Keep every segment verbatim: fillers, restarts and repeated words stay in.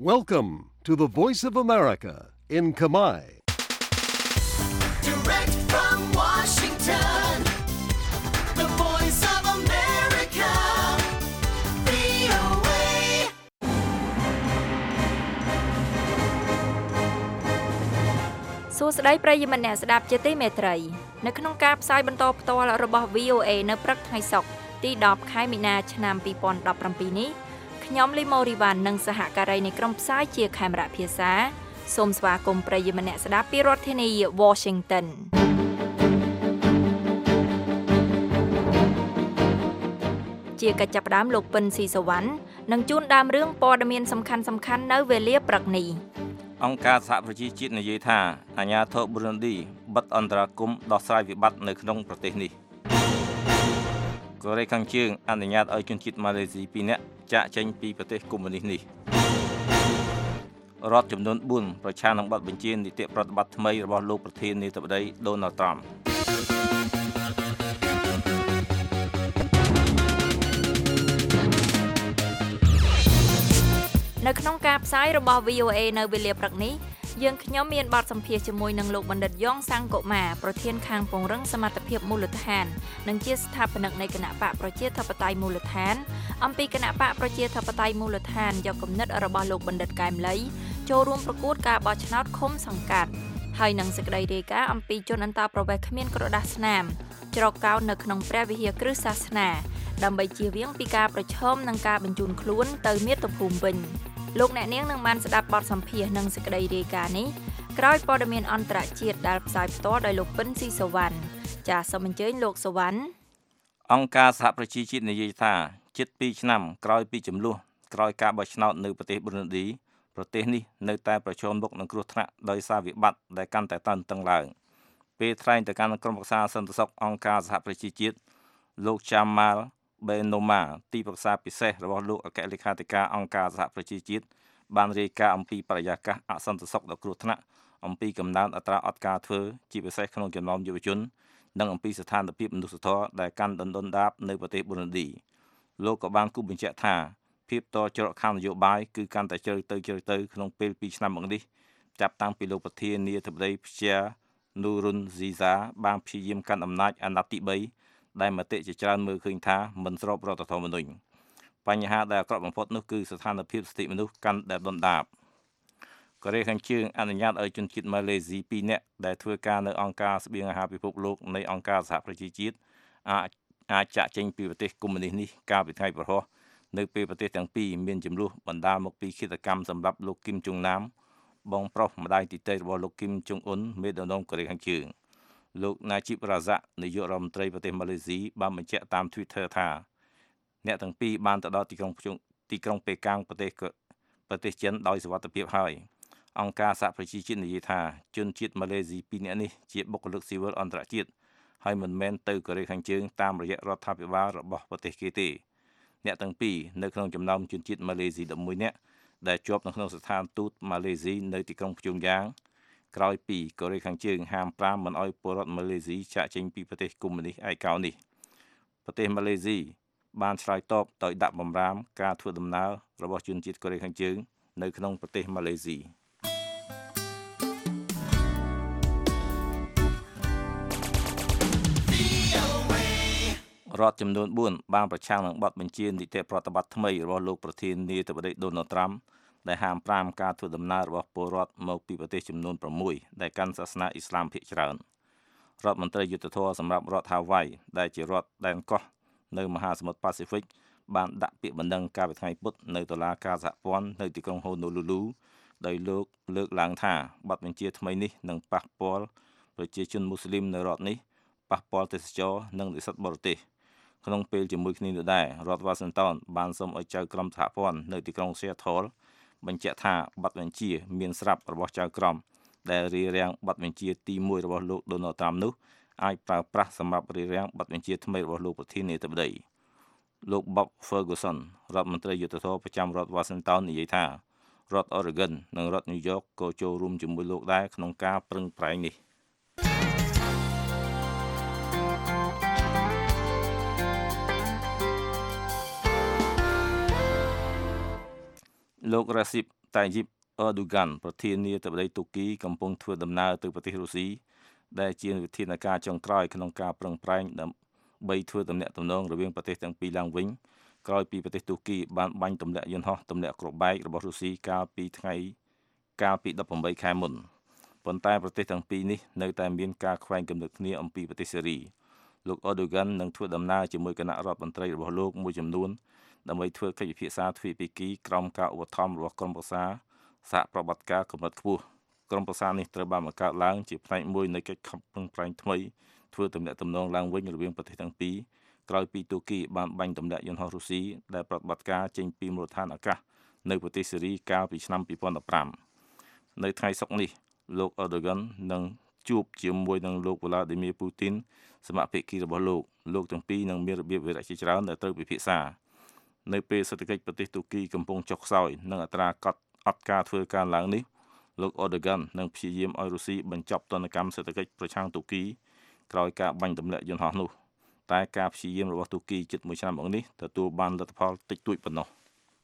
Welcome to the Voice of America in Khmer. Direct from Washington, the Voice of America, វី អូ เอសួស្តីប្រិយមិត្តអ្នកស្ដាប់ជាទីមេត្រីនៅក្នុងការផ្សាយបន្តផ្ទាល់របស់ វី អូ เอ នៅព្រឹកថ្ងៃសុក្រទីដប់ខែមីនាឆ្នាំពីរពាន់ដប់ប្រាំពីរនេះខ្ញុំលីម៉ូរីវ៉ាន់និងសហការីនៃក្រុមផ្សាយជាខេមរៈភាសាសូមស្វាគមន៍ប្រិយមិត្តអ្នកស្ដាប់ពីរដ្ឋធានី Washington ជាកិច្ចចាប់ផ្ដើមលោកពិនស៊ីសវណ្ណនឹងជួនដើមរឿងព័ត៌មានសំខាន់ៗនៅវេលាព្រឹកនេះអង្គការសហប្រជាជាតិនិយាយថាអាញាធិបតេយ្យប៊ុរុនឌីបិទអន្តរាគមន៍ដោះស្រាយវិបត្តិនៅក្នុងប្រទេសនេះកូរ៉េខាងជើងអនុញ្ញាតឲ្យជនជាតិម៉ាឡេស៊ីពីរនាក់ចាកចេញពីប្រទេសកុម្មុយនីសនេះរដ្ឋចំនួនបួនប្រឆាំងនឹងបទបញ្ជានីតិប្រតិបត្តិថ្មីរបស់លោកប្រធានាធិបតី Donald Trump នៅក្នុងការផ្សាយរបស់ វី អូ เอ នៅវេលាព្រឹកនេះយើងខ្ញុំមានបទសម្ភាសន៍ជាមួយនឹងលោកបណ្ឌិតយ៉ងសាំងកុមារប្រធានខាងពង្រឹងសមត្ថភាពមូលដ្ឋាននិងជាស្ថាបនិកនៃគណៈបកប្រជាធិបតេយ្យមូលដ្ឋានអំពីគណៈបកប្រជាធិបតេយ្យមូលដ្ឋានយកគំនិតរបស់លោកបណ្ឌិតកែមលីចូលរួមប្រកួតការបោះឆ្នោតឃុំសង្កាត់ហើយនឹងសេចក្តីរាយការណ៍អំពីជនអន្តោប្រវេសន៍គ្មានក្រដាសស្នាមច្រកកោននៅក្នុងព្រះវិហារគ្រឹះសាសនាដើម្បីជៀសវាងពីការប្រឈមនឹងការបញ្ជូនខ្លួនទៅមាតុភូមិវិញលោកអ្នកនាងនឹងបានស្ដាប់បទសម្ភាសន៍និងសេចក្តីរាយការណ៍នេះក្រោយព័ត៌មានអន្តរជាតិដែលផ្សាយផ្ទាល់ដោយលោកពិនស៊ីសវណ្ណចាសសូមអញ្ជើញលោកសវណ្ណអង្គការសហប្រជាជាតិនិយាយថាជិតពីរឆ្នាំក្រោយពីចំនួនក្រោយការបោះឆ្នោតនៅប្រទេសប៊ុរុនឌីប្រទេសនេះនៅតែប្រឈមមុខនឹងគ្រោះថ្នាក់ដោយសារវិបត្តិដែលកាន់តែតានតឹងឡើងពេលថ្លែងទៅកាន់ក្រុមប្រឹក្សាសន្តិសុខអង្គការសហប្រជាជាតិលោកចាម៉ាល់បេណូម៉ាទីប្រឹក្សាពិសេសរបស់លោកអគ្គលេខាធិការអង្គការសហប្រជាជាតិបានរាយការណ៍អំពីបរិយាកាសអសន្តិសុខដ៏គ្រោះថ្នាក់អំពីកំណើនអត្រាអត់ការធ្វើជាពិសេសក្នុងចំណោមយុវជននិងអំពីស្ថានភាពមនុស្សធម៌ដែលកាន់ដុនដុនដាបនៅប្រទេសប៊ុរុនឌីលោកក៏បានគូបញ្ជាក់ថាភាពតច្រកខាងនយោបាយគឺកាន់តែជ្រៅទៅជ្រៅទៅក្នុងពេលពីរឆ្នាំមកនេះចាប់តាំងពីលោកប្រធានាធិបតីព្យានូរុនស៊ីហ្សាបានព្យាយាមកាន់អំណាចអាណត្តិទីបីដែលមតិជាច្រើនមើលឃើញថាមិនស្របរដ្ឋធម្មនុញ្ញបញ្ហាដែលអាក្រក់បំផុតនោះគឺស្ថានភាពសិទ្ធិមនុស្សកាន់តែដុនដាបកូរ៉េខាងជើងអនុញ្ញាតឲ្យជនជាតិម៉ាឡេស៊ីពីរនាក់ដែលធ្វើការនៅអង្គការស្បៀងអាហារពិភពលោកនៃអង្គការសហប្រជាជាតិអាចអាចចាក់ចេញពីប្រទេសកុម្មុយនីសនេះកាលពីថ្ងៃប្រហោះនៅពេលប្រទេសទាំងពីរមានចំនួនបណ្ដាលមកពីឃាតកម្មសម្រាប់លោកគីមជុងណាមបងប្រុសម្ដាយទីតីរបស់លោកគីមជុងអ៊ុនមេដឹកនាំកូរ៉េខាងជើងលោកណាជីបរ៉ាហ្សាក់នាយករដ្ឋមន្ត្រីប្រទេសម៉ាឡេស៊ីបានបញ្ជាក់តាម Twitter ថាអ្នកទាំងពីរបានទៅដល់ទីក្រុងទីក្រុងប៉េកាំងប្រទេសប្រទេសចិនដោយសុវត្ថិភាពហើយអង្គការសហប្រជាជាតិនិយាយថាជនជាតិម៉ាឡេស៊ីពីរនាក់នេះជាបុគ្គលិកស៊ីវិលអន្តរជាតិហើយមិនមែនទៅកូរ៉េខាងជើងតាមរយៈរដ្ឋាភិបាលរបស់ប្រទេសគេទេអ្នកទាំងពីរនៅក្នុងចំណោមជនជាតិម៉ាឡេស៊ីដប់មួយនាក់ដែលជាប់នៅក្នុងស្ថានទូតម៉ាឡេស៊ីនៅទីក្រុងព្យុងយ៉ាងក្រោយពីកូរ៉េខាងជើងហាមប្រាមមិនឲ្យពលរដ្ឋម៉ាឡេស៊ីចាកចេញពីប្រទេសកុម្មុយនីសឯកោនេះប្រទេសម៉ាឡេស៊ីបានឆ្លើយតបដោយដាក់បំរាមការធ្វើដំណើររបស់ជនជាតិកូរ៉េខាងជើងនៅក្នុងប្រទេសម៉ាឡេស៊ីរដ្ឋចំនួនបួនបានប្រឆាំងនឹងបទបញ្ជានីតិប្រតិបត្តិថ្មីរបស់លោកប្រធានាធិបតី Donald Trump ដែលហាមប្រាមការធ្វើដំណើររបស់ពលរដ្ឋមកពីប្រទេសចំនួនប្រាំមួយដែលកាន់សាសនាអ៊ីស្លាមភាគច្រើនរដ្ឋមន្ត្រីយុទ្ធភ័ពសម្រាប់រដ្ឋ Hawaii ដែលជារដ្ឋដែនកោះនៅមហាសមុទ្រប៉ាស៊ីហ្វិកបានដាក់ពាក្យបណ្ដឹងកាលពីថ្ងៃពុធនៅតុលាការសហព័ន្ធនៅទីក្រុង Honolulu ដោយលោកលើកឡើងថាបទបញ្ជាថ្មីនេះនឹងប៉ះពាល់ប្រជាជនមូស្លីមនៅរដ្ឋនេះប៉ះពាល់ទេសចរនិងនិស្សិតបរទេសក្នុងពេលជាមួយគ្នានេះដែររដ្ឋ Washington បានសូមឲ្យចៅក្រមសហព័ន្ធនៅទីក្រុង Seattle បញ្ជាក់ថាបទបញ្ជាមានស្រាប់របស់ចៅក្រមដែលរារាំងបទបញ្ជាទីមួយរបស់លោក Donald Trump នោះអាចប្រើប្រាស់សម្រាប់រារាំងបទបញ្ជាថ្មីរបស់លោកប្រធានាធិបតីលោក Bob Ferguson រដ្ឋមន្ត្រីយុទ្ធភ័ពប្រចាំរដ្ឋ Washington និយាយថារដ្ឋ Oregon និងរដ្ឋ New York ក៏ចូលរួមជាមួយលោកដែរក្នុងការប្រឹងប្រែងនេះលោករ៉ាស៊ីបតាយីបអឺឌូហ្គាន់ប្រធានាធិបតីទូគីកំពុងធ្វើដំណើរទៅប្រទេសរុស្ស៊ីដែលជាវិធានការចុងក្រោយក្នុងការប្រឹងប្រែងដើម្បីធ្វើទំនាក់ទំនងរវាងប្រទេសទាំងពីរឡើងវិញក្រោយពីប្រទេសទូគីបានបាញ់ទម្លាក់យន្តហោះទម្លាក់គ្រាប់បែករបស់រុស្ស៊ីកាលពីថ្ងៃកាលពីដប់ប្រាំបីខែមុនប៉ុន្តែប្រទេសទាំងពីរនេះនៅតែមានការខ្វែងគំនិតគ្នាអំពីប្រទេសសេរីលោកអឺឌូហ្គាន់នឹងធ្វើដំណើរជាមួយគណៈរដ្ឋមន្ត្រីរបស់លោកមួយចំនួនដើម្បីធ្វើកិច្ចពិភាក្សាទ្វេភាគីក្រោមការឧបត្ថម្ភរបស់ក្រុមប្រឹក្សាសហប្រតិបត្តិការកម្រិតខ្ពស់ក្រុមប្រឹក្សានេះត្រូវបានបង្កើតឡើងជាផ្នែកមួយនៃកិច្ចខំប្រឹងប្រែងថ្មីធ្វើទំនាក់ទំនងឡើងវិញរវាងប្រទេសទាំងពីរក្រោយពីទូគីបានបាញ់ទម្លាក់យន្តហោះរុស្ស៊ីដែលប្រតិបត្តិការចេញពីមូលដ្ឋានអាកាសនៅប្រទេសសេរីកាលពីឆ្នាំពីរពាន់ដប់ប្រាំនៅថ្ងៃសុក្រនេះលោកអឺឌូហ្គាន់នឹងជួបជាមួយនឹងលោកវ្លាឌីមៀពូទីនសមាភិកីរបស់លោកលោកទាំងពីរនឹងមានរបៀបវិរៈជាច្រើនដែលត្រូវពិភាក្សានៅពេលសេដ្ឋកិច្ចប្រទេសទូគីកំពុងចុះខ្សោយនិងអត្រាកត់អត់ការធ្វើការឡើងនេះលោកអឺឌូហ្គាន់នឹងព្យាយាមឲ្យរុស្ស៊ីបញ្ចប់ទណ្ឌកម្មសេដ្ឋកិច្ចប្រឆាំងទូគីក្រោយការបាញ់ទម្លាក់យន្តហោះនោះតែការព្យាយាមរបស់ទូគីជិតមួយឆ្នាំមកនេះទទួលបានលទ្ធផលតិចតួចប៉ុណ្ណោះ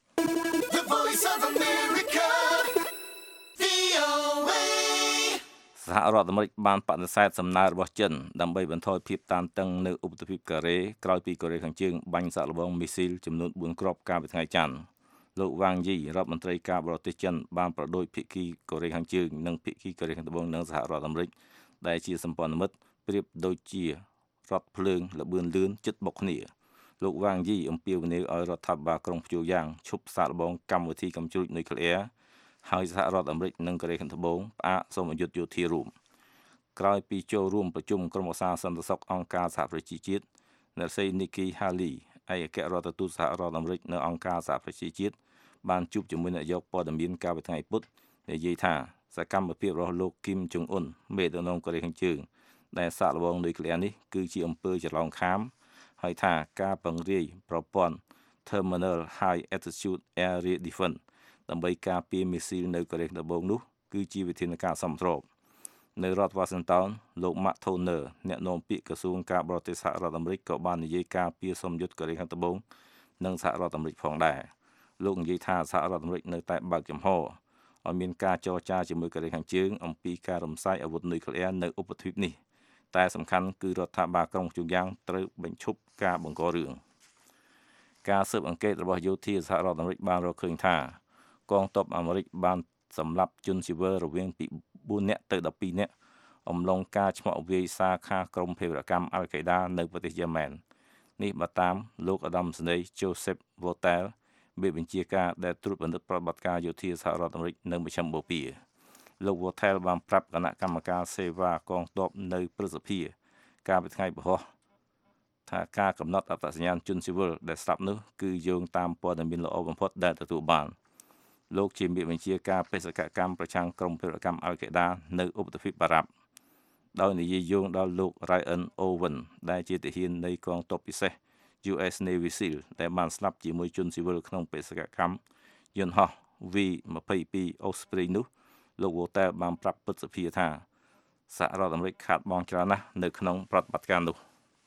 The Voice of America, វី អូ เอសហរដ្ឋអាមេរិកបានបដិសេធសំណើរបស់ចិនដើម្បីបន្ថយភាពតានតឹងនៅឧបទ្វីបកូរ៉េក្រោយពីកូរ៉េខាងជើងបាញ់សាកល្បងមីស៊ីលចំនួនបួនគ្រាប់កាលពីថ្ងៃច័ន្ទលោកវ៉ាងយីរដ្ឋមន្ត្រីការបរទេសចិនបានប្រដូចភាគីកូរ៉េខាងជើងនិងភាគីកូរ៉េខាងត្បូងនិងសហរដ្ឋអាមេរិកដែលជាសម្ព័ន្ធមិត្តប្រៀបដូចជារថភ្លើងល្បឿនលឿនជិតបុកគ្នាលោកវ៉ាងយីអំពាវនាវឲ្យរដ្ឋាភិបាលក្រុងព្យុយ៉ាងឈប់សាកល្បងកម្មវិធីកំជ្រួចនុយក្លេអ៊ែរហើយសហរដ្ឋអាមេរិកនិងកូរ៉េខាងត្បូងផ្អាកសមយុទ្ធយោធារួមក្រោយពីចូលរួមប្រជុំក្រុមប្រឹក្សាសន្តិសុខអង្គការសហប្រជាជាតិអ្នកស្រី Nikki Haley ឯកអគ្គរដ្ឋទូតសហរដ្ឋអាមេរិកនៅអង្គការសហប្រជាជាតិបានជួបជាមួយនាយកព័ត៌មានកាលពីថ្ងៃពុធនិយាយថាសកម្មភាពរបស់លោកគីមចុងអ៊ុនមេដឹកនាំកូរ៉េខាងជើងដែលសាកល្បងនុយក្លេអ៊ែរនេះគឺជាអំពើច្រឡំខាមហើយថាការពង្រាយប្រព័ន្ធ Terminal High Altitude Air Raid Defense ដើម្បីការពារមីស៊ីលនៅកូរ៉េខាងត្បូងនោះគឺជាវិធានការសមស្របនៅរដ្ឋ Washington លោក Mark Toner អ្នកនាំពាក្យក្រសួងការបរទេសសហរដ្ឋអាមេរិកក៏បាននិយាយការពារសមយុទ្ធកូរ៉េខាងត្បូងនិងសហរដ្ឋអាមេរិកផងដែរលោកនិយាយថាសហរដ្ឋអាមេរិកនៅតែបើកចំហឲ្យមានការចរចាជាមួយកូរ៉េខាងជើងអំពីការរំសាយអាវុធនុយក្លេអ៊ែរនៅឧបទ្វីបនេះតែសំខាន់គឺរដ្ឋាភិបាលក្រុងព្យុយ៉ាងត្រូវបញ្ឈប់ការបង្ករឿងការស៊ើបអង្កេតរបស់យោធាសហរដ្ឋអាមេរិកបានរកឃើញថាកងទ័ពអាមេរិកបានសម្លាប់ជនស៊ីវិលរវាងពីបួននាក់ទៅដប់ពីរនាក់អំឡុងការឆ្មក់វាយសារខាក្រុមភេរវកម្មអាល់កេដានៅប្រទេសយេម៉ែននេះបើតាមលោកឧត្តមសេនីយ៍ Joseph Votel មេបញ្ជាការដែលត្រួតពិនិត្យប្រតិបត្តិការយោធាសហរដ្ឋអាមេរិកនៅមជ្ឈមបូព៌ាលោក Votel បានប្រាប់គណៈកម្មការសេវាកងទ័ពនៅព្រឹទ្ធសភាកាលពីថ្ងៃពហុថាការកំណត់អត្តសញ្ញាណជនស៊ីវិលដែលស្លាប់នោះគឺយោងតាមព័ត៌មានល្អបំផុតដែលទទួលបានលោកជាមេបញ្ជាការបេសកកម្មប្រឆាំងក្រុមភេរវកម្មអាល់កេដានៅឧបទ្វីបបារ៉ាប់ដោយនិយាយយោងដល់លោក Ryan Owen ដែលជាទាហាននៃកងទ័ពពិសេស យូ អេស Navy SEAL ដែលបានស្លាប់ជាមួយជនស៊ីវិលក្នុងបេសកកម្មយន្តហោះ វី ยี่สิบสอง Osprey នោះលោក Votel បានប្រាប់ព្រឹទ្ធសភាថាសហរដ្ឋអាមេរិកខាតបង់ច្រើនណាស់នៅក្នុងប្រតិបត្តិការនោះ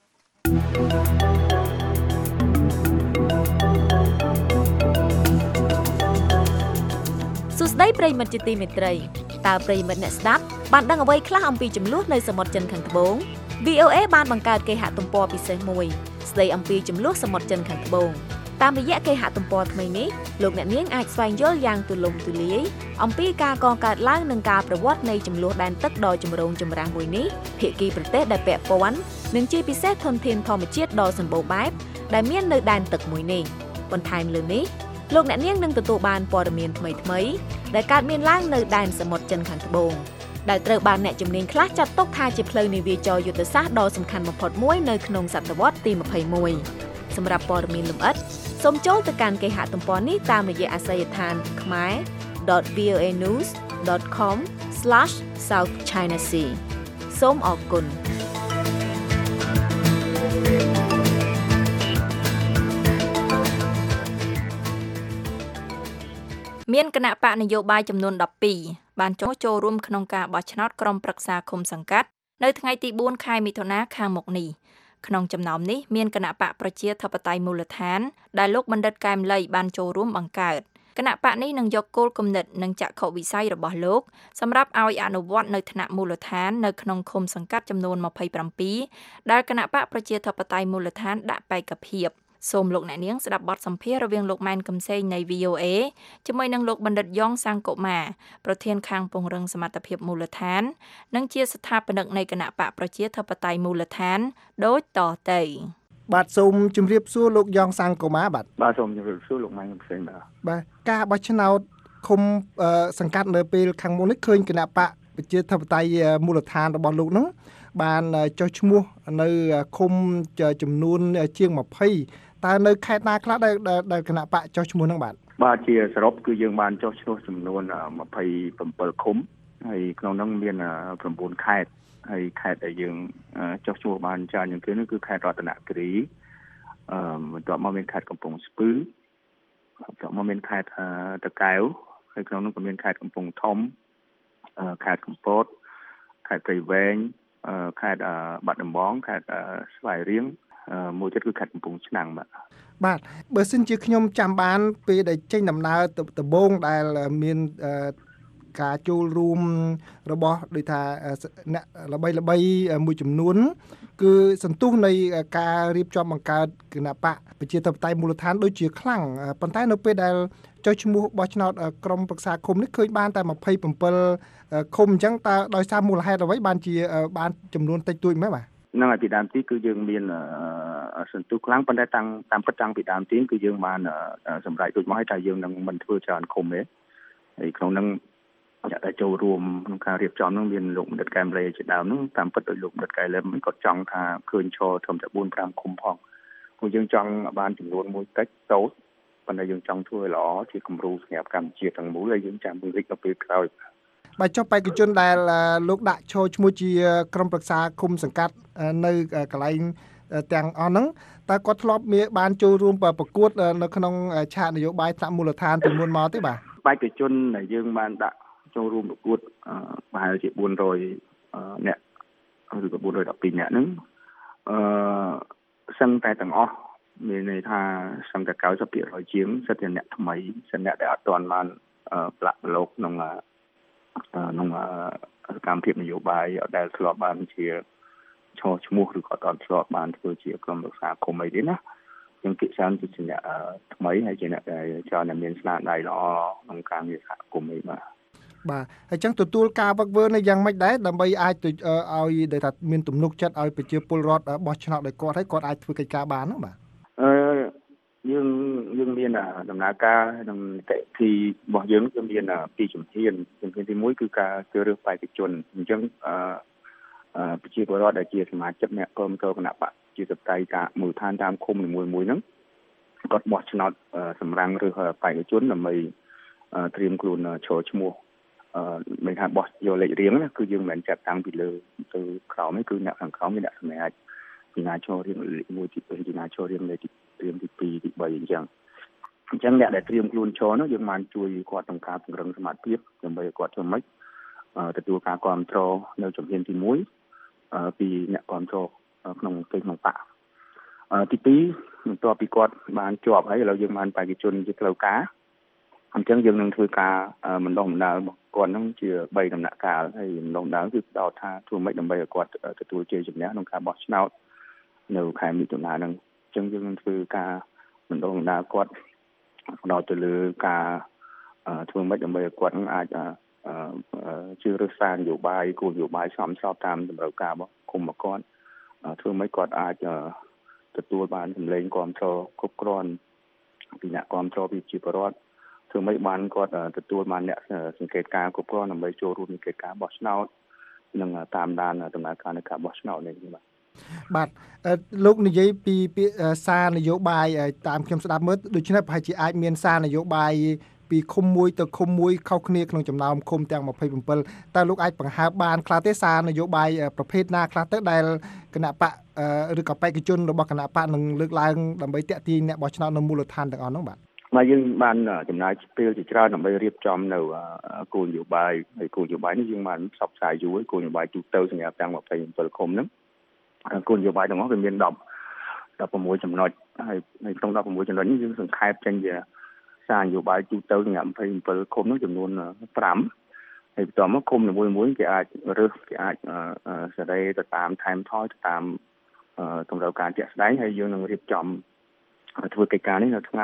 សួស្តីប្រិយមិត្តជាទីមេត្រីតើប្រិយមិត្តអ្នកស្ដាប់បានដឹងអ្វីខ្លះអំពីចំនួននៅសមុទ្រចិនខាងត្បូង វី អូ เอ បានបង្កើតគេហទំព័រពិសេសមួយស្ដីអំពីចំនួនសមុទ្រចិនខាងត្បូងតាមរយៈគេហទំព័រថ្មីនេះលោកអ្នកនាងអាចស្វែងយល់យ៉ាងទូលំទូលាយអំពីការកកើតឡើងនិងការប្រវត្តិនៃចំនួនដែនទឹកដ៏ចម្រូងចម្រាសមួយនេះភាគីប្រទេសដែលពាក់ព័ន្ធនិងជាពិសេសធនធានធម្មជាតិដ៏សម្បូរបែបដែលមាននៅដែនទឹកមួយនេះបន្ថែមលើនេះលោកអ្នកនាងនឹងទទួលបានព័ត៌មានថ្មីៗដែលកើតមានឡើងនៅដែនសមុទ្រចិនខាងត្បូងដែលត្រូវបានអ្នកជំនាញខ្លះចាត់ទុកថាជាផ្លូវនាវាចរយុទ្ធសាស្ត្រដ៏សំខាន់បំផុតមួយនៅក្នុងសតវត្សទីยี่สิบเอ็ดសម្រាប់ព័ត៌មានលម្អិតសូមចូលទៅកាន់គេហទំព័រនេះតាមរយៈអាសយដ្ឋាន khmer dot v o a news dot com slash south china sea សូមអរគុណមានគណៈបកនយោបាយចំនួនដប់ពីរបានចូលចូលរួមក្នុងការបោះឆ្នោតក្រុមប្រឹក្សាឃុំសង្កាត់នៅថ្ងៃទីបួនខែមិថុនាខាងមុខនេះក្នុងចំណោមនេះមានគណៈបកប្រជាធិបតេយ្យមូលដ្ឋានដែលលោកបណ្ឌិតកែមលីបានចូលរួមបង្កើតគណៈបកនេះនឹងយកគោលគំនិតនិងចក្ខុវិស័យរបស់លោកសម្រាប់ឲ្យអនុវត្តនៅថ្នាក់មូលដ្ឋាននៅក្នុងឃុំសង្កាត់ចំនួនម្ភៃប្រាំពីរដែលគណៈបកប្រជាធិបតេយ្យមូលដ្ឋានដាក់បេក្ខភាពសូមលោកអ្នកនាងស្ដាប់បទសម្ភាសន៍រវាងលោកម៉ែនកំសែងនៃ វី អូ អេ ជាមួយនឹងលោកបណ្ឌិតយ៉ងសាំងកុមារប្រធានខាងពង្រឹងសមត្ថភាពមូលដ្ឋាននិងជាស្ថាបនិកនៃគណៈបកប្រជាធិបតេយ្យមូលដ្ឋានដូចតទៅបាទសូមជម្រាបសួរលោកយ៉ងសាំងកុមារបាទបាទសូមជម្រាបសួរលោកម៉ែនកំសែងបាទបាទការបោះឆ្នោតឃុំសង្កាត់នៅពេលខាងមុននេះឃើញគណៈបកប្រជាធិបតេយ្យមូលដ្ឋានរបស់លោកនោះបានចុះឈ្មោះនៅឃុំចំនួនជាងម្ភៃតើនៅខេត្តណាខ្លះដែលដែលគណៈបកចុះឈ្មោះហ្នឹងបាទបាទជាសរុបគឺយើងបានចុះឈ្មោះចំនួនម្ភៃប្រាំឃុំហើយក្នុងហ្នឹងមាន៩ខេត្តហើយខេត្តដែលយើងចុះឈ្មោះបានច្រើនជាងគេនោះគឺខេត្តរតនគិរីអឺបន្ទាប់មកមានខេត្តកំពង់ស្ពឺបន្ទាប់មកមានខេត្តតាកែវហើយក្នុងនោះក៏មានខេត្តកំពង់ធំខេត្តកំពតខេត្តព្រៃវែងខេត្តបាត់ដំបងខេត្តស្វាយរៀងមួយទៀតគឺខេត្តកំពង់ឆ្នាំងបាទបាទបើសិនជាខ្ញុំចាំបានពេលដែលចេញដំណើរទៅដំបងដែលមានការចូលរួមរបស់ដូចថាអ្នកល្បីល្បីមួយចំនួនគឺសន្ទុះនៃការរៀបចំបង្កើតគណៈបកប្រជាធិបតេយ្យមូលដ្ឋានដូចជាខ្លាំងប៉ុន្តែនៅពេលដែលចុះឈ្មោះបោះឆ្នោតក្រុមប្រឹក្សាឃុំនេះឃើញបានតែម្ភៃប្រាំឃុំអញ្ចឹងតើដោយសារមូលហេតុអ្វីបានជាបានចំនួនតិចតួចមែនបាទហ្នឹងហើយពីដើមទីគឺយើងមានសន្ទុះខ្លាំងប៉ុន្តែតាំងតាមពិតតាំងពីដើមទីគឺយើងបានសម្រេចដូចមកឲ្យតែយើងនឹងមិនធ្វើច្រើនឃុំទេហើយក្នុងហ្នឹងអ្នកដែលចូលរួមក្នុងការរៀបចំហ្នឹងមានលោកបណ្ឌិតកែមលេជាដើមហ្នឹងតាមពិតដោយលោកបណ្ឌិតកែមលេគាត់ចង់ថាឃើញឈរត្រឹមតែបួនប្រាំឃុំផងព្រោះយើងចង់បានចំនួនមួយតិចតូចប៉ុន្តែយើងចង់ធ្វើល្អជាគំរូសម្រាប់កម្ពុជាទាំងមូលហើយយើងចាំពង្រីកដល់ពេលក្រោយបើចុះបេក្ខជនដែលលោកដាក់ឈរឈ្មោះជាក្រុមប្រឹក្សាឃុំសង្កាត់នៅកន្លែងទាំងអស់ហ្នឹងតើគាត់ធ្លាប់មានបានចូលរួមប្រកួតនៅក្នុងឆាកនយោបាយថ្នាក់មូលដ្ឋានពីមុនមកទេបាទបេក្ខជនដែលយើងបានដាក់ចូលរួមប្រកួតប្រហែលជាបួនរយនាក់ឬក៏បួនរយដប់ពីរនាក់ហ្នឹងអឺសឹងតែទាំងអស់មានន័យថាសឹងតែកៅសិបភាគរយជាងសិតតែអ្នកថ្មីសិតអ្នកដែលអត់ទាន់បានផ្លាក់ប្រឡូកក្នុងក្នុងសកម្មភាពនយោបាយដែលធ្លាប់បានជាឈរឈ្មោះឬក៏អត់ធ្លាប់បានធ្វើជាក្រុមប្រឹក្សាឃុំអីទេណាយើងពិសានជាអ្នកថ្មីហើយជាអ្នកដែលច្រើនតែមានស្នាដៃល្អក្នុងការងារសហគមន៍អីបាទបាទហើយចឹងទទួលការវឹកវើនេះយ៉ាងម៉េចដែរដើម្បីអាចឲ្យដែលថាមានទំនុកចិត្តឲ្យប្រជាពលរដ្ឋបោះឆ្នោតដោយគាត់ហើយគាត់អាចធ្វើកិច្ចការបានណាបាទអឺយើងយើងមានដំណើរការក្នុងនីតិវិធីរបស់យើងគឺមានពីរជំហានជំហានទីមួយគឺការជ្រើសរើសបេក្ខជនអញ្ចឹងអឺប្រជាពលរដ្ឋដែលជាសមាជិកអ្នកគាំទ្រគណៈបកជាសតៃតាមមូលដ្ឋានតាមឃុំនីមួយៗហ្នឹងគាត់បោះឆ្នោតសម្រាំងរើសបេក្ខជនដើម្បីត្រៀមខ្លួនចូលឈ្មោះអឺមិនថាបោះយកលេខរៀងណាគឺយើងមិនចាត់តាំងពីលើទៅក្រោមទេគឺអ្នកខាងក្រោមមានអ្នកសម្រេចពីណាចូលរៀងលេខមួយទីពីរពីណាចូលរៀងលេខទីត្រៀមទីពីរទីបីអញ្ចឹងអញ្ចឹងអ្នកដែលត្រៀមខ្លួនចូលនោះយើងបានជួយគាត់ក្នុងការពង្រឹងសមត្ថភាពដើម្បីឲ្យគាត់ធ្វើម៉េចទទួលការគ្រប់គ្រងនៅជំហានទីមួយពីអ្នកគ្រប់គ្រងក្នុងទីក្នុងបកទីពីរបន្ទាប់ពីគាត់បានជាប់ហើយឥឡូវយើងបានបេក្ខជនជាផ្លូវការអញ្ចឹងយើងនឹងធ្វើការបណ្ដុះបណ្ដាលរបស់គាត់ហ្នឹងជាបីដំណាក់កាលហើយបណ្ដុះបណ្ដាលគឺផ្ដោតថាធ្វើម៉េចដើម្បីឲ្យគាត់ទទួលជ័យជំនះក្នុងការបោះឆ្នោតនៅខែមិថុនាហ្នឹងអញ្ចឹងយើងនឹងធ្វើការបណ្ដុះបណ្ដាលគាត់ផ្ដោតទៅលើការធ្វើម៉េចដើម្បីឲ្យគាត់អាចជឿរើសសារនយោបាយគោលនយោបាយសមស្របតាមតម្រូវការរបស់គុំរបស់គាត់ធ្វើម៉េចគាត់អាចទទួលបានសម្លេងគ្រប់គ្រងគ្រប់គ្រាន់ពីអ្នកគ្រប់គ្រងពីប្រជាពលរដ្ឋធ្វើម៉េចបានគាត់ទទួលបានអ្នកសង្កេតការគ្រប់គ្រាន់ដើម្បីចូលរួមក្នុងកិច្ចការបោះឆ្នោតនិងតាមដានដំណើរការនៃការបោះឆ្នោតនេះបាទបាទលោកនិយាយពីពាក្យសារនយោបាយតាមខ្ញុំស្ដាប់មើលដូច្នេះប្រហែលជាអាចមានសារនយោបាយពីឃុំមួយទៅឃុំមួយខុសគ្នាក្នុងចំណោមឃុំទាំងម្ភៃប្រាំតើលោកអាចបង្ហើបបានខ្លះទេសារនយោបាយប្រភេទណាខ្លះទៅដែលគណៈបកឬក៏បេក្ខជនរបស់គណៈបកនឹងលើកឡើងដើម្បីតាក់ទាញអ្នកបោះឆ្នោតនៅមូលដ្ឋានទាំងអស់នោះបាទបាទយើងបានចំណាយពេលជាច្រើនដើម្បីរៀបចំនៅគោលនយោបាយហើយគោលនយោបាយនេះយើងបានផ្សព្វផ្សាយយូរគោលនយោបាយទូទៅសម្រាប់ទាំងម្ភៃប្រាំឃុំហ្នឹងគោលនយោបាយទាំងអស់វាមាន10 16ចំណុចហើយនៅក្នុងដប់ប្រាំមួយចំណុចនេះយើងសង្ខេបចេញជាសារនយោបាយទូទៅសម្រាប់ยี่สิบเจ็ดឃុំនោះចំនួនห้าហើយបន្ទាប់មកឃុំនីមួយៗគេអាចរើសគេអាចសេរីទៅតាមថែមថយទៅតាមតម្រូវការជាក់ស្ដែងហើយយើងនឹងរៀបចំធ្វើកិច្ចការនេះនៅថ្ងៃ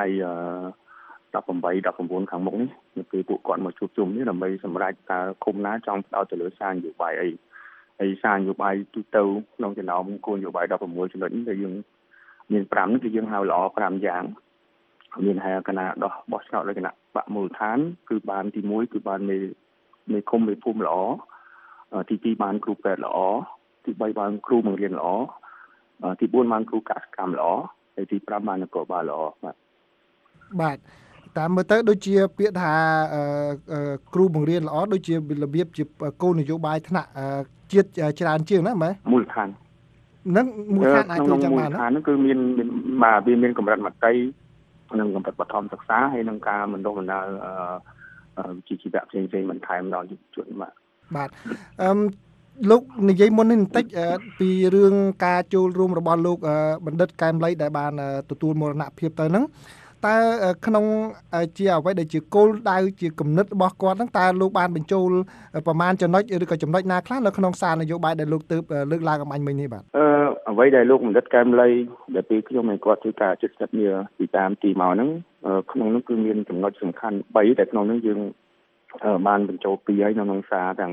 eighteen 19ខាងមុខនេះនៅពេលពួកគាត់មកជួបជុំនេះដើម្បីសម្រេចតើឃុំណាចង់ផ្ដោតទៅលើសារនយោបាយអីហើយសារនយោបាយទូទៅក្នុងចំណោមគោលនយោបាយsixteenចំណុចនេះដែលយើងមានfiveនេះគឺយើងហៅល្អfiveយ៉ាងមានហៅគណៈដោះបោះឆ្នោតលើគណៈបកមូលដ្ឋានគឺបានទីoneគឺបានមេមេឃុំមេភូមិល្អទីtwoបានគ្រូពេទ្យល្អទីthreeបានគ្រូបង្រៀនល្អទីfourបានគ្រូកសិកម្មល្អហើយទីfiveបាននគរបាលល្អបាទបាទតាមមើលទៅដូចជាពាក្យថាគ្រូបង្រៀនល្អដូចជារបៀបជាគោលនយោបាយថ្នាក់ជាតិច្រើនជាងណាមែនមូលដ្ឋាននឹងមូលដ្ឋានអាចធ្វើចាំបានណាហ្នឹងគឺមានបាទវាមានកម្រិតមត្តេយ្យនិងកម្រិតបឋមសិក្សាហើយនឹងការបណ្ដុះបណ្ដាលវិជ្ជាជីវៈផ្សេងៗបន្ថែមដល់យុវជនបាទបាទអឺលោកនិយាយមុននេះបន្តិចពីរឿងការចូលរួមរបស់លោកបណ្ឌិតកែមលីដែលបានទទួលមរណភាពទៅហ្នឹងតើក្នុងជាអ្វីដែលជាគោលដៅជាគំនិតរបស់គាត់ហ្នឹងតើលោកបានបញ្ចូលប្រមាណចំណុចឬក៏ចំណុចណាខ្លះនៅក្នុងសារនយោបាយដែលលោកទើបលើកឡើងអំបញ្ញមិញនេះបាទអឺអ្វីដែលលោកបណ្ឌិតកែមលីដែលពេលខ្ញុំឲ្យគាត់ធ្វើការជិតស្និទ្ធនាពីតាមទីមកហ្នឹងក្នុងនោះគឺមានចំណុចសំខាន់threeដែលក្នុងនោះយើងបានបញ្ចូលtwoហើយនៅក្នុងសារទាំង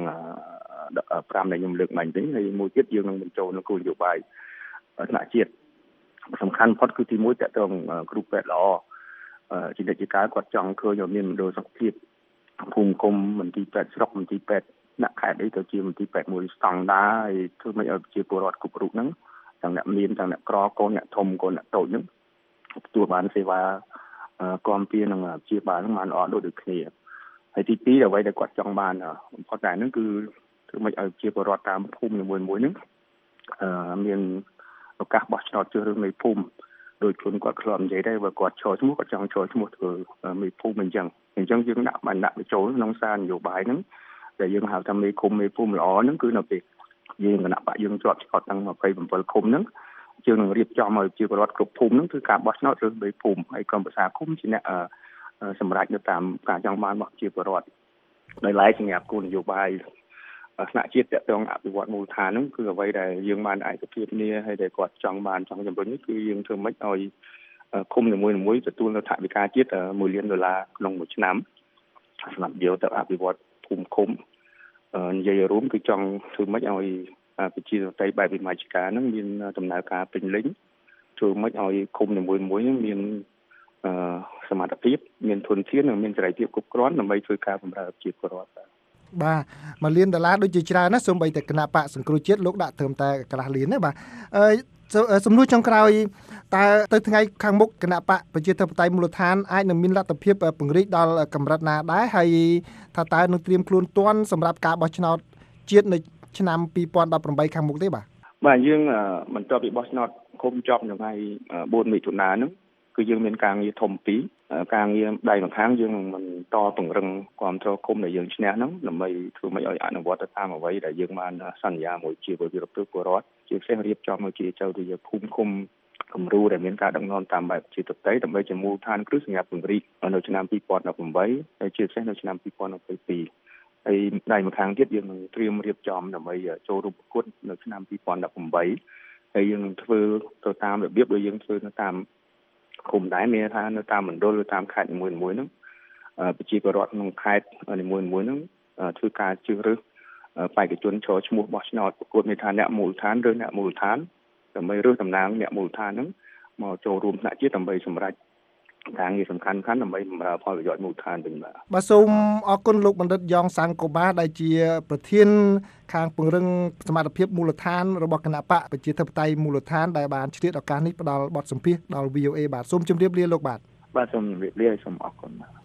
fiveដែលខ្ញុំលើកមិញនេះហើយមួយទៀតយើងនឹងបញ្ចូលនៅគោលនយោបាយថ្នាក់ជាតិសំខាន់ផុតគឺទីoneតើតើគ្រូពេទ្យល្អជានិច្ចកាលគាត់ចង់ឃើញឲ្យមានមណ្ឌលសុខភាពភូមិឃុំមន្ទីរពេទ្យស្រុកមន្ទីរពេទ្យអ្នកខេត្តអីទៅជាមន្ទីរពេទ្យមួយស្តង់ដារហើយធ្វើម៉េចឲ្យប្រជាពលរដ្ឋគ្រប់រូបហ្នឹងទាំងអ្នកមានទាំងអ្នកក្រកូនអ្នកធំកូនអ្នកតូចហ្នឹងទទួលបានសេវាគាំពារនឹងប្រជាបាលហ្នឹងបានអត់ដូចដូចគ្នាហើយទីtwoអ្វីដែលគាត់ចង់បានបំផុតតែហ្នឹងគឺធ្វើម៉េចឲ្យប្រជាពលរដ្ឋតាមភូមិនីមួយៗហ្នឹងអឺមានឱកាសបោះឆ្នោតជ្រើសរើសមេភូមិដោយខ្លួនគាត់ធ្លាប់និយាយដែរបើគាត់ឈរឈ្មោះគាត់ចង់ឈរឈ្មោះធ្វើមេភូមិអញ្ចឹងអញ្ចឹងយើងដាក់បានដាក់បញ្ចូលក្នុងសារនយោបាយហ្នឹងដែលយើងហៅថាមេឃុំមេភូមិល្អហ្នឹងគឺនៅពេលយើងគណៈបកយើងជាប់ឆ្កត់ទាំងtwenty-sevenឃុំហ្នឹងយើងនឹងរៀបចំឲ្យប្រជាពលរដ្ឋគ្រប់ភូមិហ្នឹងគឺការបោះឆ្នោតរើសមេភូមិហើយក្រុមប្រឹក្សាឃុំជាអ្នកសម្រេចទៅតាមការចង់បានរបស់ប្រជាពលរដ្ឋដោយឡែកសម្រាប់គោលនយោបាយថ្នាក់ជាតិតកតងអភិវឌ្ឍមូលដ្ឋានហ្នឹងគឺអ្វីដែលយើងបានឯកភាពគ្នាហើយដែលគាត់ចង់បានចង់ជំរុញនេះគឺយើងធ្វើម៉េចឲ្យឃុំនីមួយៗទទួលនៅថវិកាជាតិoneលានដុល្លារក្នុងមួយឆ្នាំសម្រាប់យកទៅអភិវឌ្ឍភូមិឃុំនិយាយរួមគឺចង់ធ្វើម៉េចឲ្យប្រជាជនបែបវិមាជិកាហ្នឹងមានដំណើរការពេញលេញធ្វើម៉េចឲ្យឃុំនីមួយៗហ្នឹងមានសមត្ថភាពមានធនធាននិងមានសេរីភាពគ្រប់គ្រាន់ដើម្បីធ្វើការបម្រើប្រជាពលរដ្ឋបាទមួយលានដុល្លារដូចជាច្រើនណាសូម្បីតែគណៈបកសង្គ្រោះជាតិលោកដាក់ត្រឹមតែកន្លះលានទេបាទអឺសំណួរចុងក្រោយតើទៅថ្ងៃខាងមុខគណៈបកប្រជាធិបតេយ្យមូលដ្ឋានអាចនឹងមានលទ្ធភាពពង្រីកដល់កម្រិតណាដែរហើយថាតើនឹងត្រៀមខ្លួនទាន់សម្រាប់ការបោះឆ្នោតជាតិនៅឆ្នាំtwenty eighteenខាងមុខទេបាទបាទយើងបន្ទាប់ពីបោះឆ្នោតឃុំចប់នៅថ្ងៃfourមិថុនាហ្នឹងគឺយើងមានការងារធំពីរការងារដៃម្ខាងយើងនឹងបន្តពង្រឹងគ្រប់គ្រងឃុំដែលយើងឈ្នះហ្នឹងដើម្បីធ្វើម៉េចឲ្យអនុវត្តទៅតាមអ្វីដែលយើងបានសន្យាមួយជាប្រជាពលរដ្ឋជាពិសេសរៀបចំឲ្យជាចូលទៅជាភូមិឃុំគំរូដែលមានការដឹកនាំតាមបែបជាតន្ត្រីដើម្បីជាមូលដ្ឋានគ្រឹះសម្រាប់ពង្រីកនៅឆ្នាំtwenty eighteenហើយជាពិសេសនៅឆ្នាំtwenty twenty-twoហើយដៃម្ខាងទៀតយើងនឹងត្រៀមរៀបចំដើម្បីចូលរួមប្រកួតនៅឆ្នាំtwenty eighteenហើយយើងនឹងធ្វើទៅតាមរបៀបដែលយើងធ្វើនៅតាមឃុំដែរមានថានៅតាមមណ្ឌលឬតាមខេត្តនីមួយៗហ្នឹងប្រជាពលរដ្ឋក្នុងខេត្តនីមួយៗហ្នឹងធ្វើការជ្រើសរើសបេក្ខជនចូលឈ្មោះបោះឆ្នោតប្រកួតមានថាអ្នកមូលដ្ឋានឬអ្នកមូលដ្ឋានដើម្បីរើសតំណាងអ្នកមូលដ្ឋានហ្នឹងមកចូលរួមថ្នាក់ជាតិដើម្បីសម្រេចការងារសំខាន់ៗដើម្បីបម្រើផលប្រយោជន៍មូលដ្ឋានវិញបាទបាទសូមអរគុណលោកបណ្ឌិតយ៉ងសាំងកូបាដែលជាប្រធានខាងពង្រឹងសមត្ថភាពមូលដ្ឋានរបស់គណៈបកប្រជាធិបតេយ្យមូលដ្ឋានដែលបានឆ្លៀតឱកាសនេះផ្ដល់បទសម្ភាសន៍ដល់ V O A បាទសូមជម្រាបលាលោកបាទបាទសូមជម្រាបលាសូមអរគុណបាទ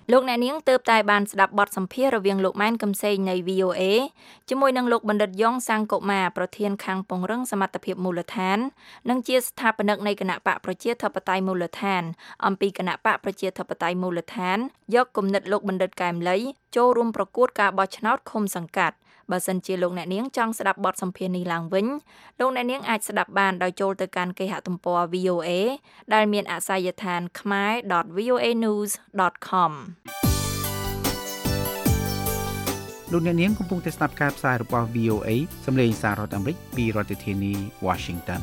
លោកអ្នកនាងទើបតែបានស្ដាប់បទសម្ភាសន៍រវាងលោកម៉ែនកឹមសេងនៃ វី អូ เอ ជាមួយនឹងលោកបណ្ឌិតយ៉ងសាំងកុមារប្រធានខាងពង្រឹងសមត្ថភាពមូលដ្ឋាននិងជាស្ថាបនិកនៃគណៈបកប្រជាធិបតេយ្យមូលដ្ឋានអំពីគណៈបកប្រជាធិបតេយ្យមូលដ្ឋានយកគំនិតលោកបណ្ឌិតកែមលីចូលរួមប្រកួតការបោះឆ្នោតឃុំសង្កាត់បើសិនជាលោកអ្នកនាងចង់ស្ដាប់បទសម្ភាសន៍នេះឡើងវិញលោកអ្នកនាងអាចស្ដាប់បានដោយចូលទៅកាន់គេហទំព័រ វី អូ เอ ដែលមានអាសយដ្ឋាន ខមែរ ដត វី អូ เอ นิวส์ ដត com លោកអ្នកនាងកំពុងតែស្ដាប់ការផ្សាយរបស់ វី អូ เอ សម្លេងសាររដ្ឋអាមេរិកពីរដ្ឋធានី Washington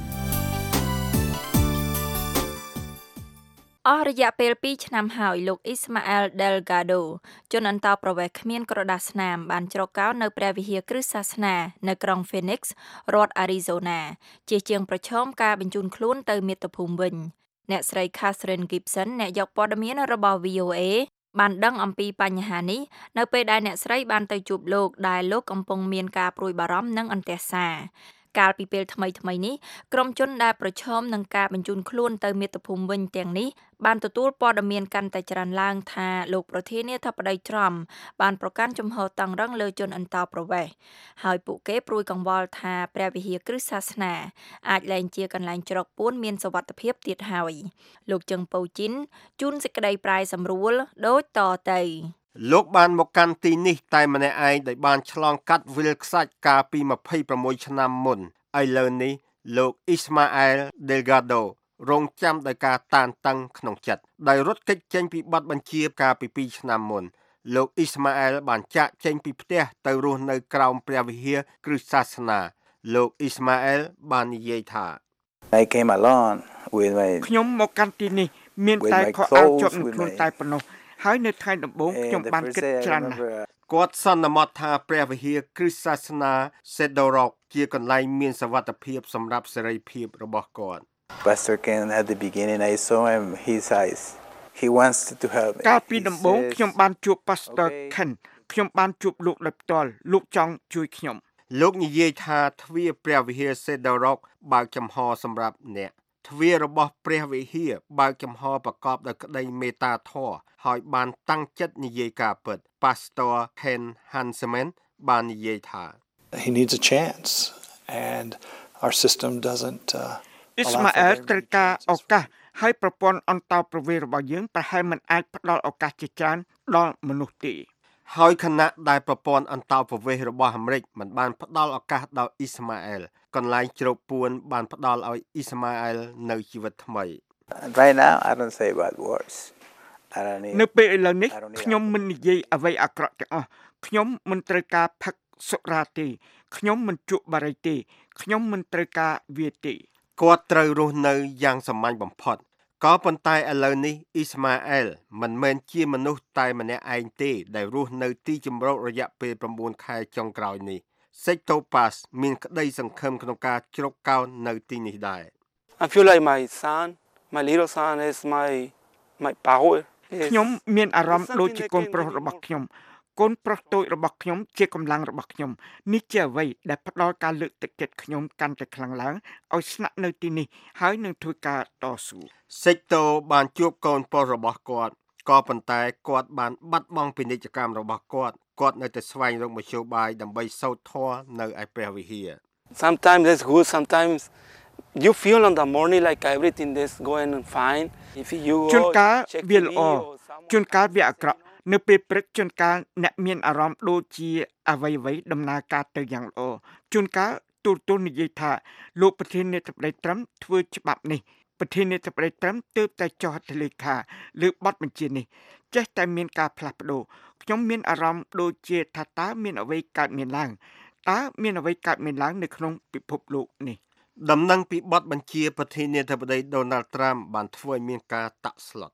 អស់រយៈពេលពីរឆ្នាំហើយលោកអ៊ីស្ម៉ាអែល Delgado ជនអន្តោប្រវេសន៍គ្មានក្រដាសស្នាមបានជ្រកកោននៅព្រះវិហារគ្រឹស្តសាសនានៅក្រុង Phoenix រដ្ឋ Arizona ជាជាងប្រឈមការបញ្ជូនខ្លួនទៅមាតុភូមិវិញអ្នកស្រី Catherine Gibson អ្នកយកព័ត៌មានរបស់ វី អូ เอ បានដឹងអំពីបញ្ហានេះនៅពេលដែលអ្នកស្រីបានទៅជួបលោកដែលលោកកំពុងមានការព្រួយបារម្ភនិងអន្ទះសារកាលពីពេលថ្មីថ្មីនេះក្រុមជនដែលប្រឈមនឹងការបញ្ជូនខ្លួនទៅមាតុភូមិវិញទាំងនេះបានទទួលព័ត៌មានកាន់តែច្រើនឡើងថាលោកប្រធានាធិបតីត្រាំបានប្រកាន់ជំហរតឹងរ៉ឹងលើជនអន្តោប្រវេសន៍ហើយពួកគេព្រួយកង្វល់ថាព្រះវិហារគ្រឹស្តសាសនាអាចលែងជាកន្លែងជ្រកពួនមានសុវត្ថិភាពទៀតហើយលោកជឹងពៅជីនជូនសេចក្តីប្រាយសម្រួលដូចតទៅលោកបានមកកាន់ទីនេះតែម្នាក់ឯងដែលបានឆ្លងកាត់វិលខ្សាច់កាលពីยี่สิบหกឆ្នាំមុនឥឡូវនេះលោកអ៊ីស្ម៉ាអែល Delgado រងចាំដោយការតានតឹងក្នុងចិត្តដោយរត់គេចចេញពីបទបញ្ជាកាលពីពីរឆ្នាំមុនលោកអ៊ីស្ម៉ាអែលបានចាកចេញពីផ្ទះទៅរស់នៅក្រោមព្រះវិហារគ្រឹស្តសាសនាលោកអ៊ីស្ម៉ាអែលបាននិយាយថា I came along with my ខ្ញុំមកកាន់ទីនេះមានតែខោអាវជាប់នឹងខ្លួនតែប៉ុណ្ណោះហើយនៅថ្ងៃដំបូងខ្ញុំបានគិតច្រើនណាស់គាត់សន្មតថាព្រះវិហារគ្រឹស្តសាសនា Sedorok ជាកន្លែងមានសុវត្ថិភាពសម្រាប់សេរីភាពរបស់គាត់ Pastor Ken at the beginning I saw him his eyes he wants to help me កាលពីដំបូងខ្ញុំបានជួប Pastor Ken ខ្ញុំបានជួបលោកដោយផ្ទាល់លោកចង់ជួយខ្ញុំលោកនិយាយថាទ្វារព្រះវិហារ Sedorok បើកចំហសម្រាប់អ្នកទ្វាររបស់ព្រះវិហារបើកចំហប្រកបដោយក្តីមេត្តាធម៌ហើយបានតាំងចិត្តនិយាយការពិត Pastor Ken Hanseman បាននិយាយថា He needs a chance and our system doesn't uh, Ismael ត្រូវការឱកាសហើយប្រព័ន្ធអន្តោប្រវេសន៍របស់យើងប្រហែលមិនអាចផ្ដល់ឱកាសជាច្រើនដល់មនុស្សទេហើយខណៈដែលប្រព័ន្ធអន្តោប្រវេសន៍របស់អាមេរិកមិនបានផ្ដល់ឱកាសដល់អ៊ីស្ម៉ាអែលកន្លែងជ្រកពួនបានផ្ដល់ឲ្យអ៊ីស្ម៉ាអែលនៅជីវិតថ្មី Right now I don't say bad words នៅពេលឥឡូវនេះខ្ញុំមិននិយាយអ្វីអាក្រក់ទាំងអស់ខ្ញុំមិនត្រូវការផឹកសុរាទេខ្ញុំមិនជក់បារីទេខ្ញុំមិនត្រូវការវាទេគាត់ត្រូវរស់នៅយ៉ាងសាមញ្ញបំផុតក៏ប៉ុន្តែឥឡូវនេះអ៊ីស្ម៉ាអែលមិនមែនជាមនុស្សតែម្នាក់ឯងទេដែលរស់នៅទីជម្រករយៈពេលnineខែចុងក្រោយនេះសេចតូប៉ាសមានក្តីសង្ឃឹមក្នុងការជ្រកកោននៅទីនេះដែរ I feel like my son my little son is my my power ខ្ញុំមានអារម្មណ៍ដូចជាកូនប្រុសរបស់ខ្ញុំកូនប្រុសតូចរបស់ខ្ញុំជាកម្លាំងរបស់ខ្ញុំនេះជាអ្វីដែលផ្ដល់ការលើកទឹកចិត្តខ្ញុំកាន់តែខ្លាំងឡើងឲ្យស្នាក់នៅទីនេះហើយនឹងធ្វើការតស៊ូសេចតូបានជួបកូនប្រុសរបស់គាត់ក៏ប៉ុន្តែគាត់បានបាត់បង់ពាណិជ្ជកម្មរបស់គាត់គាត់នៅតែស្វែងរកមធ្យោបាយដើម្បីសូត្រធម៌នៅឯព្រះវិហារ Sometimes it's good sometimes you feel on the morning like everything is going fine if you ជួនកាលវាល្អជួនកាលវាអាក្រក់នៅពេលព្រឹកជួនកាលអ្នកមានអារម្មណ៍ដូចជាអ្វីៗដំណើរការទៅយ៉ាងល្អជួនកាលទូរទស្សន៍និយាយថាលោកប្រធានាធិបតីត្រាំធ្វើច្បាប់នេះប្រធានាធិបតីត្រាំទើបតែចុះហត្ថលេខាលើបទបញ្ជានេះចេះតែមានការផ្លាស់ប្ដូរខ្ញុំមានអារម្មណ៍ដូចជាថាតើមានអ្វីកើតមានឡើងតើមានអ្វីកើតមានឡើងនៅក្នុងពិភពលោកនេះដំណឹងពីបទបញ្ជាប្រធានាធិបតី Donald Trump បានធ្វើឲ្យមានការតាក់ស្លុត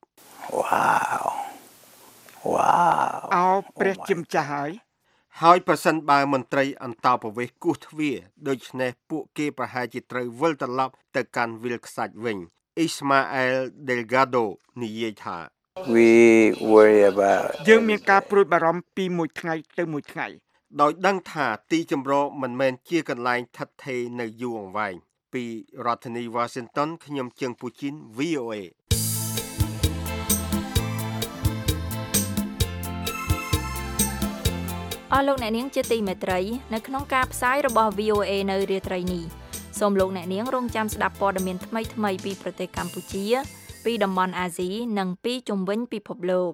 Wow Wow អោព្រះជាម្ចាស់ហើយហើយប្រសិនបើមន្ត្រីអន្តោប្រវេសន៍គូសទ្វារដូច្នេះពួកគេប្រហែលជាត្រូវវិលត្រឡប់ទៅកាន់វិលខ្សាច់វិញ Ismael Delgado និយាយថា We worry about យើងមានការព្រួយបារម្ភពីមួយថ្ងៃទៅមួយថ្ងៃដោយដឹងថាទីជម្រកមិនមែនជាកន្លែងឋិតថេរនៅយូរអង្វែងពីរដ្ឋធានី Washington ខ្ញុំជើងពូជីន វី អូ เอអស់លោកអ្នកនាងជាទីមេត្រីនៅក្នុងការផ្សាយរបស់ វី អូ เอ នៅរាត្រីនេះសូមលោកអ្នកនាងរងចាំស្ដាប់ព័ត៌មានថ្មីៗពីប្រទេសកម្ពុជាពីតំបន់អាស៊ីនិងពីជុំវិញពិភពលោក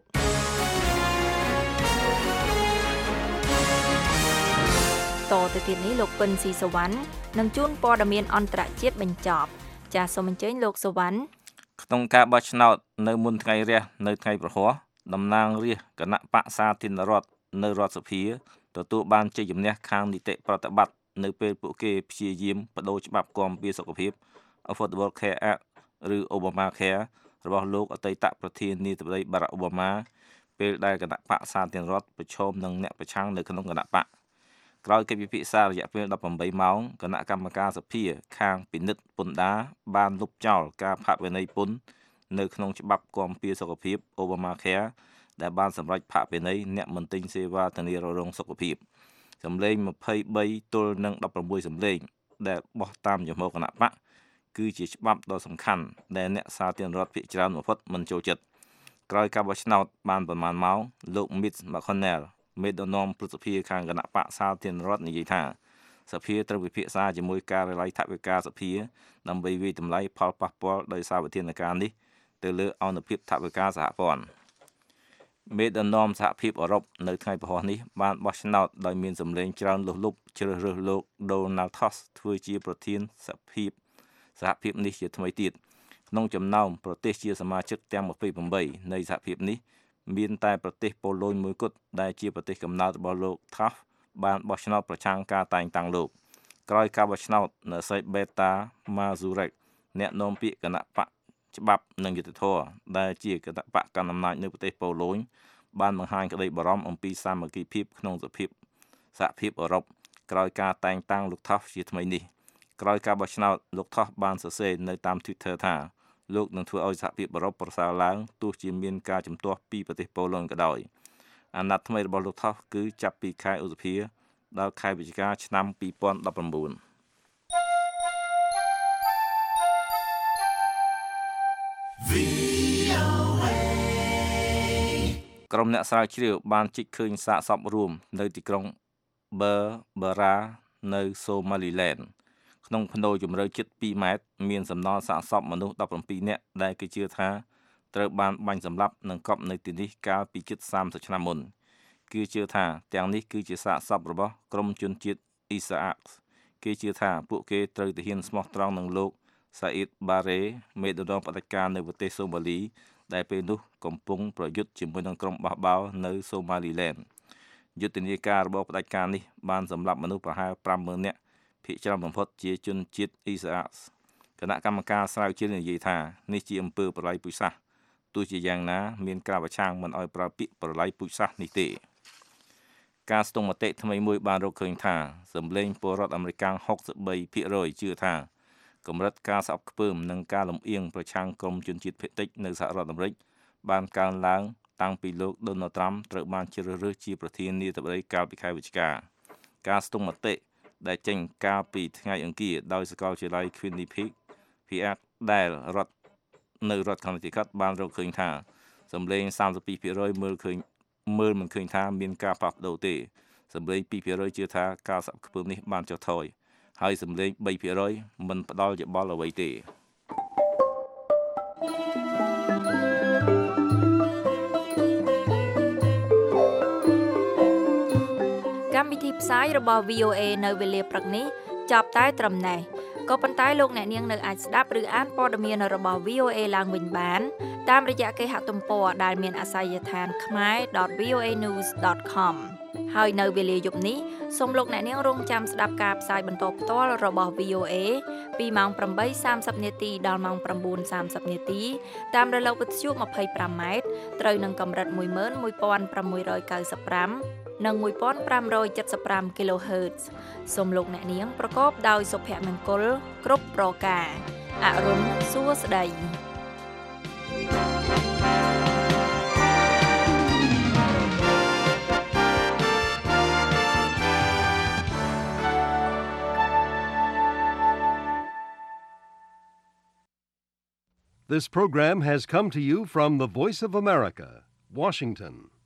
តទៅទៀតនេះលោកពិនស៊ីសវណ្ណនឹងជួនព័ត៌មានអន្តរជាតិបញ្ចប់ចាសសូមអញ្ជើញលោកសវណ្ណក្នុងការបោះឆ្នោតនៅមុនថ្ងៃរះនៅថ្ងៃប្រហ័សតំណាងរាស្ត្រគណៈបក្សសាធារណរដ្ឋនៅរដ្ឋសភាទទួលបានជ័យជំនះខាងនីតិប្រតិបត្តិនៅពេលពួកគេព្យាយាមបដូរច្បាប់គាំពារសុខភាព Affordable Care Act ឬ Obamacare របស់លោកអតីតប្រធានាធិបតី Barack Obama ពេលដែលគណៈបក្សសាធារណរដ្ឋប្រឈមនឹងអ្នកប្រឆាំងនៅក្នុងគណៈបកក្រោយកិច្ចពិភាក្សារយៈពេលដប់ប្រាំបីម៉ោងគណៈកម្មការសភាខាងពិនិត្យពន្ធដារបានលុបចោលការផាកពិន័យពន្ធនៅក្នុងច្បាប់គាំពារសុខភាព Obamacare ដែលបានសម្រេចផាកពិន័យអ្នកមិនទិញសេវាធានារ៉ាប់រងសុខភាពសម្លេងម្ភៃបីទល់នឹងដប់ប្រាំមួយសម្លេងដែលបោះតាមចំហគណៈបកគឺជាច្បាប់ដ៏សំខាន់ដែលអ្នកសាធារណរដ្ឋភាគច្រើនបំផុតមិនចូលចិត្តក្រោយការបោះឆ្នោតបានប្រមាណម៉ោងលោក Mitch McConnell មេដឹកនាំព្រឹទ្ធសភាខាងគណៈបកសាធារណរដ្ឋនិយាយថាសភាត្រូវពិភាក្សាជាមួយការិយាល័យថវិកាសភាដើម្បីវិយតម្លៃផលប៉ះពាល់ដោយសារវិធានការនេះទៅលើអនុភាពថវិកាសហព័ន្ធមេដឹកនាំសហភាពអឺរ៉ុបនៅថ្ងៃពហុនេះបានបោះឆ្នោតដោយមានសម្លេងច្រើនលុះលុបជ្រើសរើសលោក Donald Tusk ធ្វើជាប្រធានសហភាពសហភាពនេះជាថ្មីទៀតក្នុងចំណោមប្រទេសជាសមាជិកទាំងยี่สิบแปดនៃសហភាពនេះមានតែប្រទេសប៉ូឡូញមួយគត់ដែលជាប្រទេសកំណើតរបស់លោក Tusk បានបោះឆ្នោតប្រឆាំងការតែងតាំងលោកក្រោយការបោះឆ្នោតនៅសេតបេតាម៉ាស៊ូរ៉េកអ្នកនាំពាក្យគណៈបកច្បាប់និងយុត្តិធម៌ដែលជាគណៈបកកណ្ដាលអំណាចនៅប្រទេសប៉ូឡូញបានបង្ហាញក្តីបារម្ភអំពីសាមគ្គីភាពក្នុងសភាពសហភាពអឺរ៉ុបក្រោយការតែងតាំងលោក Tusk ជាថ្មីនេះក្រោយការបោះឆ្នោតលោក Tusk បានសរសេរនៅតាម Twitter ថាលោកនឹងធ្វើឲ្យសហភាពអឺរ៉ុបប្រសើរឡើងទោះជាមានការជំទាស់ពីប្រទេសប៉ូឡូញក៏ដោយអាណត្តិថ្មីរបស់លោក Tusk គឺចាប់ពីខែឧសភាដល់ខែវិច្ឆិកាឆ្នាំពីរពាន់ដប់ប្រាំបួនក្រុមអ្នកស្រាវជ្រាវបានជីកឃើញសាកសពរួមនៅទីក្រុង Berbera នៅសូម៉ាលីឡែនក្នុងភ្នូរជម្រៅជិតពីរម៉ែត្រមានសំណល់សាកសពមនុស្សដប់ប្រាំពីរនាក់ដែលគេជឿថាត្រូវបានបាញ់សម្លាប់និងកប់នៅទីនេះកាលពីជិតសាមសិបឆ្នាំមុនគឺជឿថាទាំងនេះគឺជាសាកសពរបស់ក្រុមជនជាតិអ៊ីសាអាក់គេជឿថាពួកគេត្រូវទៅហ៊ានស្មោះត្រង់នឹងលោកសាអ៊ីតបារ៉េមេដឹកនាំបដិការនៅប្រទេសសូម៉ាលីដែលពេលនោះកំពុងប្រយុទ្ធជាមួយនឹងក្រុមបះបោរនៅសូម៉ាលីឡែនយុទ្ធនាការរបស់បដិការនេះបានសម្លាប់មនុស្សប្រហែលប្រាំម៉ឺននាក់ភាគច្រើនបំផុតជាជនជាតិអ៊ីសាអាក់គណៈកម្មការស្រាវជ្រាវនិយាយថានេះជាអំពើប្រល័យពូជសាសន៍ទោះជាយ៉ាងណាមានការប្រឆាំងមិនឲ្យប្រើពាក្យប្រល័យពូជសាសន៍នេះទេការស្ទង់មតិថ្មីមួយបានរកឃើញថាសម្លេងពលរដ្ឋអាមេរិកហុកសិបបីភាគរយជឿថាកម្រិតការស្អប់ខ្ពើមនិងការលំអៀងប្រឆាំងក្រុមជនជាតិភាគតិចនៅសហរដ្ឋអាមេរិកបានកើនឡើងតាំងពីលោក Donald Trump ត្រូវបានជ្រើសរើសជាប្រធានាធិបតីកាលពីខែវិច្ឆិកាការស្ទង់មតិដែលចេញកាលពីថ្ងៃអង្គារដោយសាកលវិទ្យាល័យ Quinnipiac ភីអាក់ដែលរដ្ឋនៅរដ្ឋ Connecticut បានរកឃើញថាសម្លេងសាមសិបពីរភាគរយមើលឃើញមើលមិនឃើញថាមានការផ្លាស់ប្ដូរទេសម្លេងពីរភាគរយជឿថាការស្អប់ខ្ពើមនេះបានចុះថយហើយសម្លេងបីភាគរយមិនផ្ដល់យោបល់អ្វីទេកម្មវិធីផ្សាយរបស់ វី អូ เอ នៅវេលាព្រឹកនេះចប់តែត្រឹមនេះ ក៏ប៉ុន្តែលោកអ្នកនាងនៅអាចស្ដាប់ឬអានព័ត៌មានរបស់ វី អូ เอ ឡើងវិញបានតាមរយៈគេហទំព័រដែលមានអាសយដ្ឋាន khmer dot v o a news dot com ហើយនៅវេលាយប់នេះសូមលោកអ្នកនាងរងចាំស្ដាប់ការផ្សាយបន្តផ្ទាល់របស់ វី អូ เอ ពីម៉ោង ប្រាំបីសាមសិបនាទីដល់ម៉ោង ប្រាំបួនសាមសិបនាទីតាមរលកវិទ្យុ ยี่สิบห้าម៉ែត្រត្រូវនឹងកម្រិត một nghìn một trăm sáu mươi lămនិង một nghìn năm trăm bảy mươi lăm គីឡូហឺត សូមលោកអ្នកនាងប្រកបដោយសុភមង្គលគ្រប់ប្រការអរុនសួស្តី This program has come to you from the Voice of America, Washington.